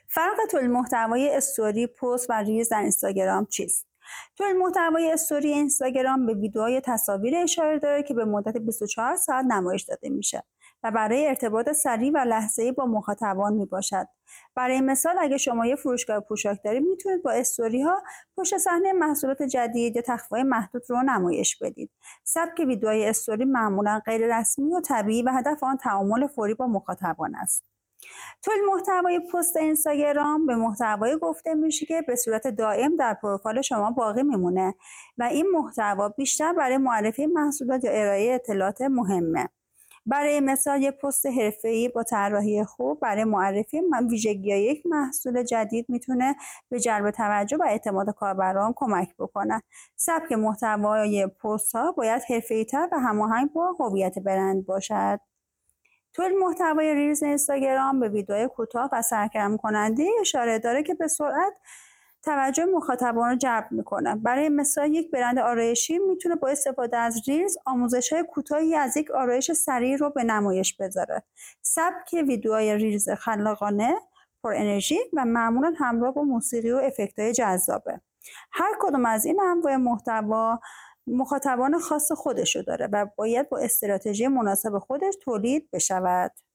فرق تولید محتوای استوری، پست و ریلز در اینستاگرام چیست؟ تولید محتوای استوری اینستاگرام به ویدیوهای تصاویر اشاره داره که به مدت 24 ساعت نمایش داده میشه و برای ارتباط سریع و لحظه‌ای با مخاطبان میباشد. برای مثال اگه شما یه فروشگاه پوشاک دارید میتونید با استوری ها پشت صحنه محصولات جدید یا تخفی‌های محدود رو نمایش بدید. سبک ویدیوهای استوری معمولا غیر رسمی و طبیعی و هدف آن تعامل فوری با مخاطبان است. تولید محتوای پست اینستاگرام به محتوای گفته میشه که به صورت دائم در پروفایل شما باقی میمونه و این محتوا بیشتر برای معرفی محصولات یا ارائه اطلاعات مهمه. برای مثال یک پست حرفه‌ای با طراحی خوب برای معرفی ویژگی‌های یک محصول جدید میتونه به جلب توجه و اعتماد کاربران کمک بکنه. سبک محتوای پست‌ها باید حرفه‌ای‌تر و هماهنگ با هویت برند باشد. تولید محتوای ریلز اینستاگرام به ویدیوهای کوتاه و سرگرم کننده اشاره داره که به سرعت توجه مخاطبان رو جلب میکنه. برای مثال یک برند آرایشی میتونه با استفاده از ریلز آموزش‌های کوتاهی از یک آرایش سریع رو به نمایش بذاره. سبک ویدیوهای ریلز خلاقانه، پر انرژی و معمولا همراه با موسیقی و افکت‌های جذابه. هر کدوم از این انواع محتوا مخاطبان خاص خودشو داره و باید با استراتژی مناسب خودش تولید بشود.